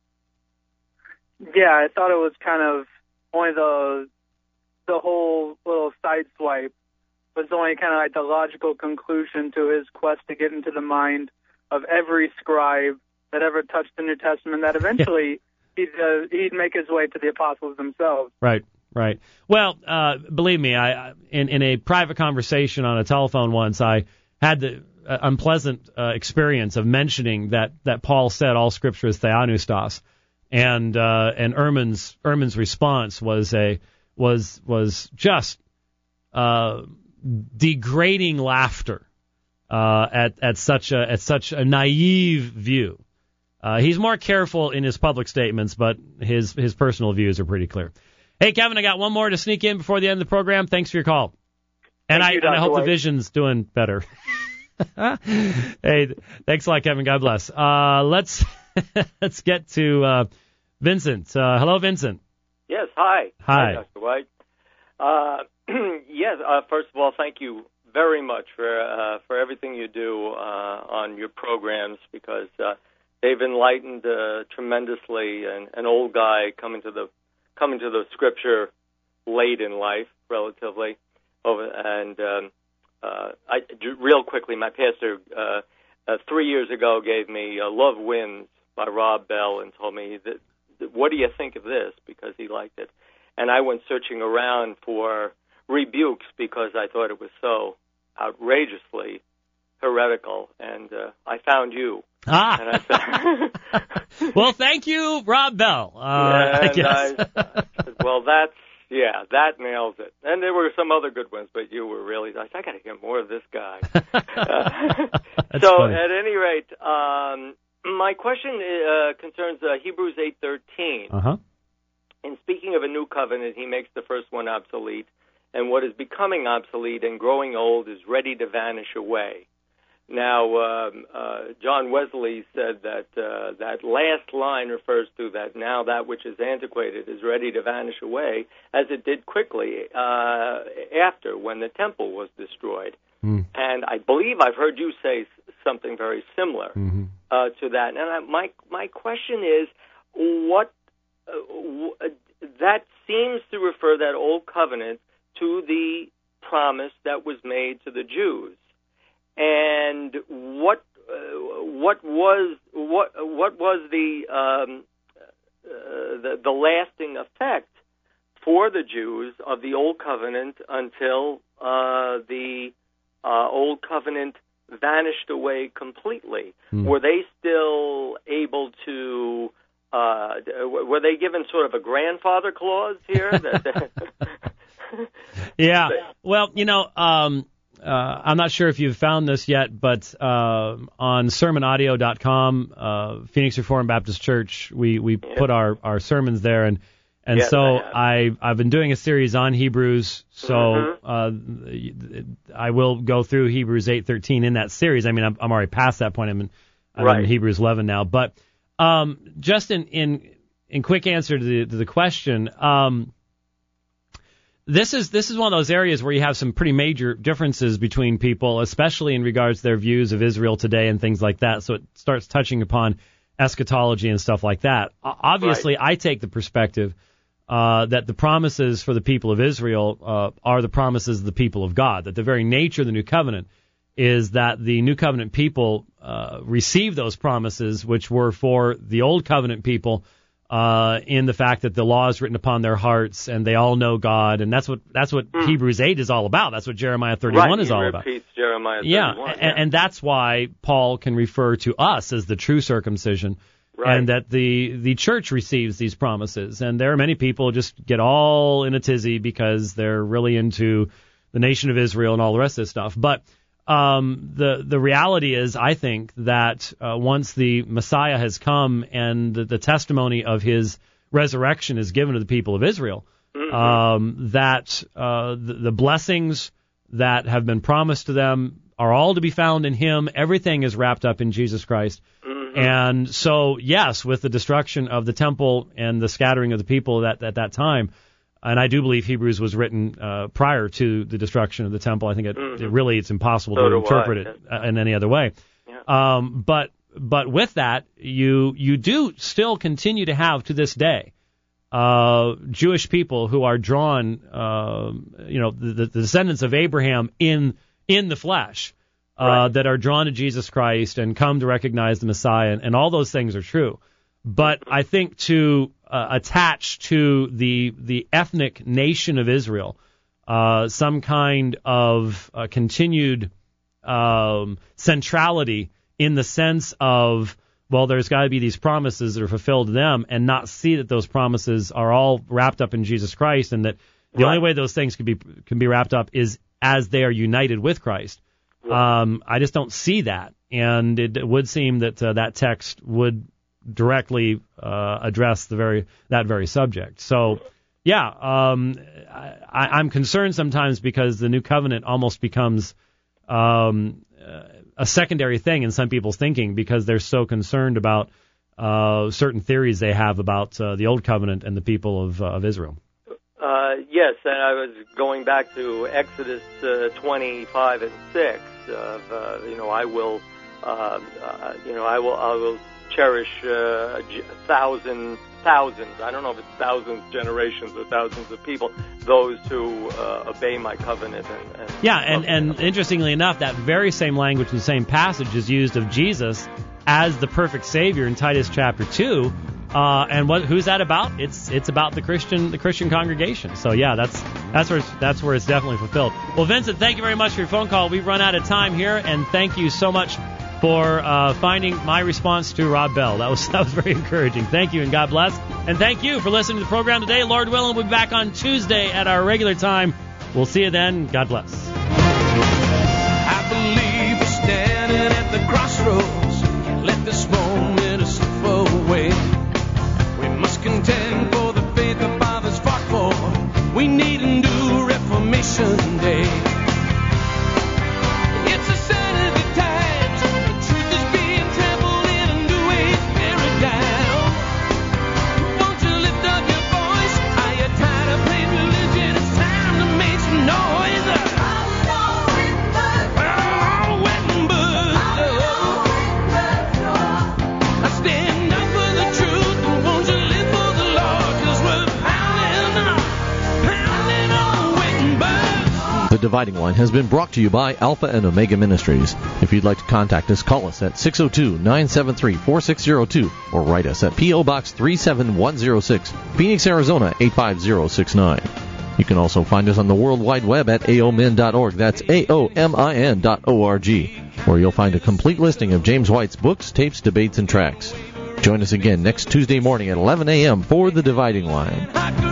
Yeah, I thought it was kind of only the whole little side swipe was only kind of like the logical conclusion to his quest to get into the mind of every scribe that ever touched the New Testament, that eventually he'd make his way to the apostles themselves. Right. Well, believe me, I in a private conversation on a telephone once, I had the unpleasant experience of mentioning that Paul said all Scripture is theopneustos, and Ehrman's response was just degrading laughter at such a naive view. He's more careful in his public statements, but his personal views are pretty clear. Hey, Kevin, I got one more to sneak in before the end of the program. Thanks for your call. And I hope the vision's doing better. Hey, thanks a lot, Kevin. God bless. Let's get to Vincent. Hello, Vincent. Yes, hi. Hi, Dr. White. Yes, first of all, thank you very much for everything you do on your programs, because they've enlightened tremendously an old guy coming to the Scripture late in life, relatively. Real quickly, my pastor 3 years ago gave me Love Wins by Rob Bell and told me, what do you think of this? Because he liked it. And I went searching around for rebukes because I thought it was so outrageously heretical, and I found you. And I said, well, thank you, Rob Bell. I said, well, that nails it. And there were some other good ones, but you were really, I got to hear more of this guy. So funny. At any rate, my question concerns Hebrews 8:13. Uh-huh. In speaking of a new covenant, he makes the first one obsolete, and what is becoming obsolete and growing old is ready to vanish away. Now, John Wesley said that that last line refers to that now that which is antiquated is ready to vanish away, as it did quickly after, when the temple was destroyed. And I believe I've heard you say something very similar to that. And my question is, what that seems to refer, that old covenant, to the promise that was made to the Jews. And what was the lasting effect for the Jews of the old covenant until the old covenant vanished away completely? Were they still able to Were they given sort of a grandfather clause here? Yeah. Well, I'm not sure if you've found this yet, but on sermonaudio.com, Phoenix Reformed Baptist Church, we put our sermons there, and Yes, so I've been doing a series on Hebrews, so I will go through Hebrews 8:13 in that series. I mean, I'm already past that point. I'm in Hebrews 11 now, but just in quick answer to the question, this is one of those areas where you have some pretty major differences between people, especially in regards to their views of Israel today and things like that. So it starts touching upon eschatology and stuff like that. Obviously, I take the perspective that the promises for the people of Israel are the promises of the people of God, that the very nature of the New Covenant is that the New Covenant people receive those promises, which were for the Old Covenant people, in the fact that the law is written upon their hearts and they all know God, and that's what Hebrews 8 is all about. That's what Jeremiah 31 is all about. Repeats Jeremiah 31. And that's why Paul can refer to us as the true circumcision. Right. And that the church receives these promises. And there are many people who just get all in a tizzy because they're really into the nation of Israel and all the rest of this stuff. But the reality is, I think, that once the Messiah has come and the testimony of his resurrection is given to the people of Israel, that the blessings that have been promised to them are all to be found in him. Everything is wrapped up in Jesus Christ. And so, yes, with the destruction of the temple and the scattering of the people at that time, and I do believe Hebrews was written prior to the destruction of the temple. I think it's impossible to interpret it in any other way. Yeah. But with that, you do still continue to have to this day Jewish people who are drawn, the descendants of Abraham in the flesh. That are drawn to Jesus Christ and come to recognize the Messiah, and all those things are true. But I think to attach to the ethnic nation of Israel some kind of continued centrality in the sense of, well, there's got to be these promises that are fulfilled to them, and not see that those promises are all wrapped up in Jesus Christ, and that the only way those things can be wrapped up is as they are united with Christ. I just don't see that, and it would seem that that text would directly address that very subject. So, I'm concerned sometimes because the New Covenant almost becomes a secondary thing in some people's thinking because they're so concerned about certain theories they have about the Old Covenant and the people of Israel. Yes, and I was going back to Exodus 25 and 6. I will cherish thousands. I don't know if it's thousands, generations, or thousands of people. Those who obey my covenant. And interestingly enough, that very same language in the same passage is used of Jesus as the perfect Savior in Titus chapter 2. And who's that about? It's about the Christian congregation. So that's where it's definitely fulfilled. Well, Vincent, thank you very much for your phone call. We've run out of time here, and thank you so much for finding my response to Rob Bell. That was very encouraging. Thank you, and God bless. And thank you for listening to the program today. Lord willing, we'll be back on Tuesday at our regular time. We'll see you then. God bless. I believe we're standing at the crossroads. Can't let this moment slip away. We must contend for the faith the fathers fought for. We need a new Reformation Day. It's a sign of the times. The truth is being trampled in a new age paradigm. Won't you lift up your voice? Are you tired of playing religion? It's time to make some noise. Stand up for the truth, and won't you live for the Lord? 'Cause we're pounding on Wittenberg. The Dividing Line has been brought to you by Alpha and Omega Ministries. If you'd like to contact us, call us at 602-973-4602 or write us at P.O. Box 37106, Phoenix, Arizona 85069. You can also find us on the World Wide Web at aomin.org. That's aomin.org, where you'll find a complete listing of James White's books, tapes, debates, and tracts. Join us again next Tuesday morning at 11 a.m. for The Dividing Line.